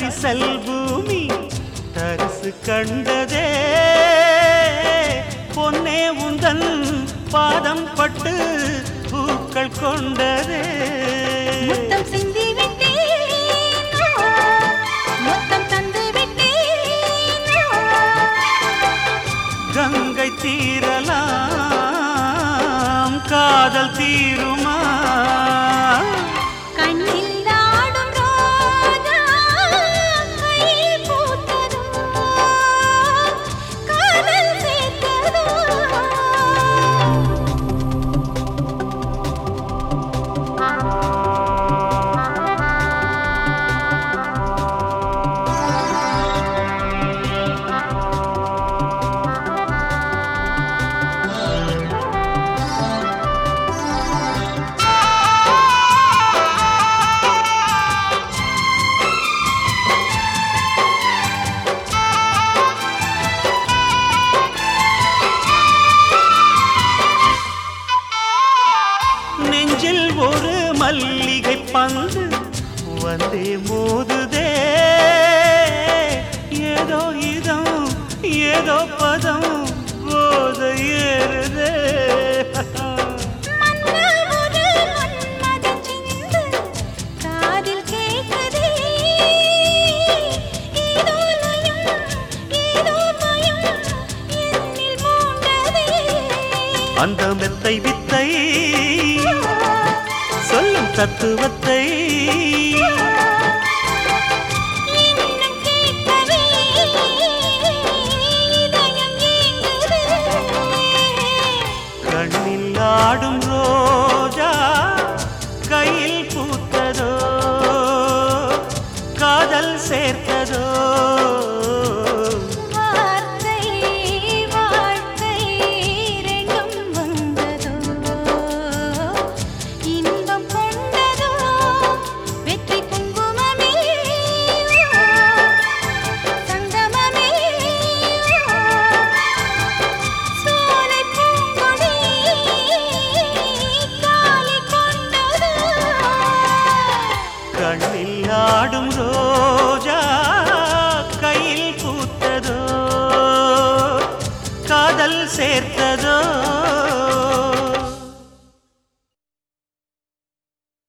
பரிசல் பூமி தரிசு கண்டதே பொன்னே உந்தன் பாதம் பட்டு பூக்கள் கொண்டதே முத்தம் சிந்தி விட்டேன் முத்தம் தந்து விட்டேன் கங்கை தீரலாம் காதல் தீருமா கண்ணில் ஆடும் ரோஜா கையில் பூத்ததோ காதல் சேர்த்ததோ நெஞ்சில் ஒரு மல்லிகை பந்து வந்தே மோதுதே ஏதோ இதம் ஏதோ பதம் போத ஏறுதே காதில் கேட்குதே ஏதோ லயம் ஏதோ பயம் என்னில் மூண்டதே அந்த மெத்தை வித்தை சொல்லும் தத்துவத்தை இன்னும் கேட்கவே இதயம் ஏங்குதே கண்ணில் ஆடும் ரோஜா கையில் பூத்ததோ காதல் சேர்த்ததோ வார்த்தை வாழ்க்கை ரெண்டும் வந்ததோ இன்பம் கொண்டதோ வெற்றி குங்குமமே சங்கமமே சோலை பூங்கொடி காலி கொண்டதோ கண்ணில் ஆடும் ரோஜா கையில் பூத்ததோ காதல் சேர்த்ததோ